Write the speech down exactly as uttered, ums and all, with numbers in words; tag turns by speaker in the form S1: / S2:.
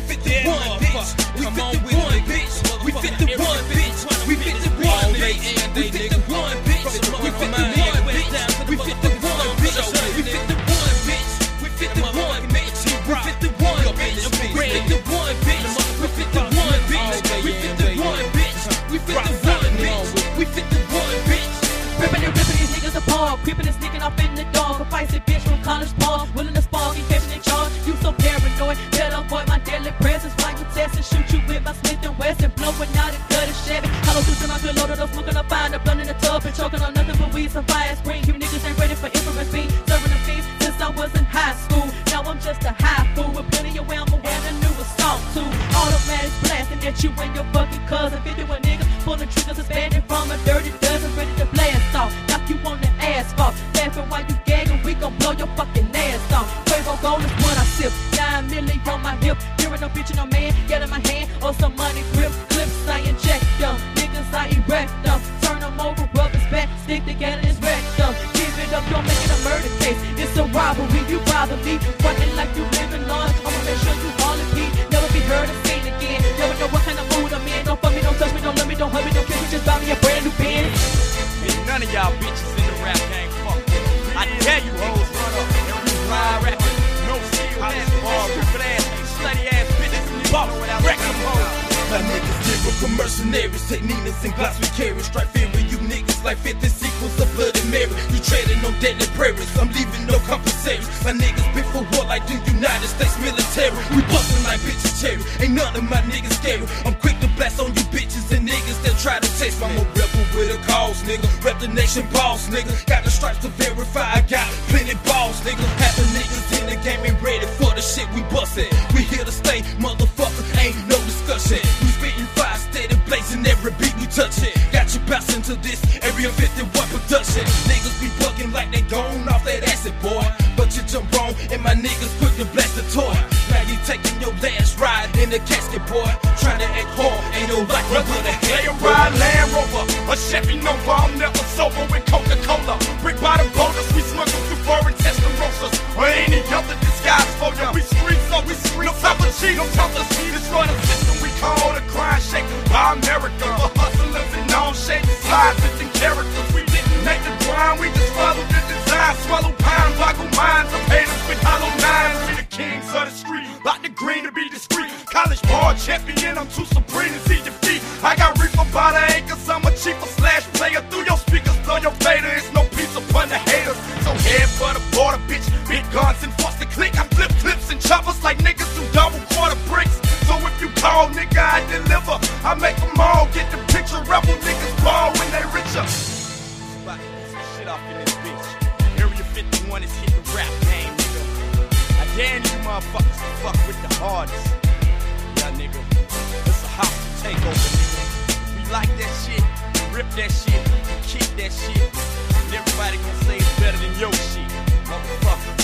S1: fifty-one, bitch. We fifty-one, bitch. We fifty-one, bitch. We fifty-one, bitch. We fifty-one, bitch. We fifty-one, bitch. We fifty-one, bitch. We fifty-one, bitch. We fifty-one, bitch. We fifty-one, bitch. We fifty-one, bitch. We fifty-one, bitch. We fifty-one, bitch. We fifty-one, bitch. We fifty-one, bitch.
S2: Ripping and ripping these niggas apart, creeping and sneaking off in the dog. A feisty bitch from college park, willing to spark, he catching in charge. You so paranoid, better avoid my deadly presence. Why you test and shoot you with my Smith and Wesson, blowing out a cut Chevy. Hollow through my good loaded up, smoking up fire, the blunt in the tub, and choking on nothing but weed, some fire screen. You niggas ain't ready for infamous beat, serving the feast since I was in high school. Now I'm just a high fool with plenty of where I'm aware the new assault too. Automatics blasting at you and your fucking cousin. fifty-one niggas pulling triggers, suspended from a dirty dozen, ready to blast off. Knock you on the asphalt, laughing while you gagging, we gon' blow your fucking ass off. Quavo gold is what I sip, nine milli on my hip. Hearing no bitch, no man, get in my hand, or some money grip. Clips I inject them, niggas I erect them. Turn them over, rub his back, stick together and wreck them. Give it up, don't make it a murder case. It's a robbery, you bother me, running like you live in large. I'ma make sure you all in peace, never be heard or seen again. Never know what kind of mood I'm in. Don't fuck me, don't touch me, don't love me, don't hug me, don't kiss me, just buy me a brand new Benz.
S3: Ain't none of y'all bitches in the rap game fuck with. I dare you hoes run up and re-ride rapping. No skill, ass ball, stupid ass, slutty ass bitches, ball without wreck them hoes.
S1: My niggas lyrical mercenaries, take Ninas and Glocks we carry. Strike fear with you niggas like fifty sequels of Bloody Mary. You treading on deadly prairies, I'm leaving no compensaries. My niggas been for war like the United States military. We bustin' like bitches cherry, ain't none of my niggas scary. I'm quick to blast on you bitches and niggas that try to test me. I'm a rebel with a cause, nigga. Rep the nation boss, nigga. Got the stripes to verify, I got plenty balls, nigga. Half the niggas in the game ain't ready for the shit we bustin'. We here to stay, motherfucker, ain't no discussion. We spittin' fire, steady blazing every beat we touch it. Got you bouncing to this Area fifty-one production. Niggas be bugging like they gone off that acid, boy. But you jump wrong and my niggas quick to blast the toy. Now you taking your last ride in the casket, boy. Trying to act hard, ain't no life but a
S4: Lay a ride Land Rover, a Chevy Nova. I'm never sober with Coca-Cola. Brick bottom boulders, we smuggle through foreign Testarossas or any other disguise for ya. We street so we street, no top of cheat, no top of cheat. It's run a system we call the grind shaker by America. For hustlers and non-shady slides, and characters. We didn't make the grind, we just followed the design. Swallow pine, boggle minds of haters with hollow nines. We the kings of the street, like the green to be discreet. College ball champion, I'm too supreme to see defeat. I got reaper by the acres, I'm a cheaper slash player. Through your speakers, throw your fader, it's no peace upon the haters. So head for the border, bitch, big guns and force the click. I flip clips and choppers like niggas who double quarter bricks. So if you call, nigga, I deliver. I make them all get the picture. Rebel niggas ball when they richer.
S3: About to get some shit off in this bitch. Area fifty-one is hitting the rap game, nigga. I dare you motherfuckers to fuck with the hardest. Yeah, nigga. It's a hostile takeover, nigga. We like that shit, rip that shit, kick that shit. And everybody gonna say it's better than your shit, motherfucker.